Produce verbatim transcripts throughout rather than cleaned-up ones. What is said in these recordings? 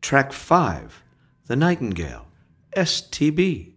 Track five, The Nightingale, S T B.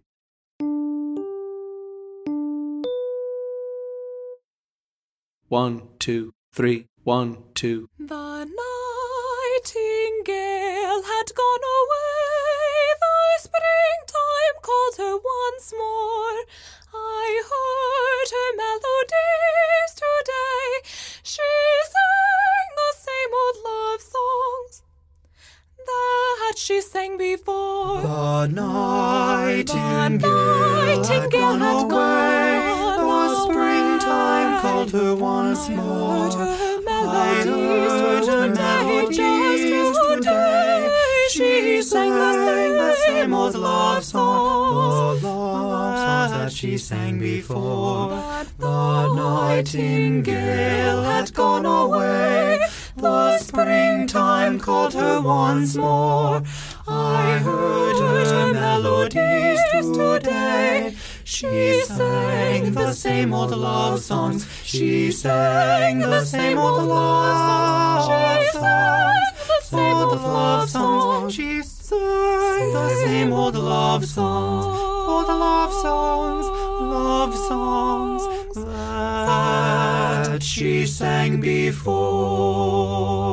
One, two, three, one, two. The nightingale had gone away, the springtime called her once more. I heard her melodies today, she sang the same old love songs that she sang before. The nightingale, the nightingale had had gone gone away, the springtime away. called her once I more. heard her I melodies heard her melodies today, just today. She sang the same old love songs, the love songs that she sang before. The nightingale had gone away, the springtime called her once more. I heard her melodies today. She sang the same old love songs. She sang the same old love songs. She sang the same old love songs. She sang the same old love songs. Old love songs, love songs that she sang before.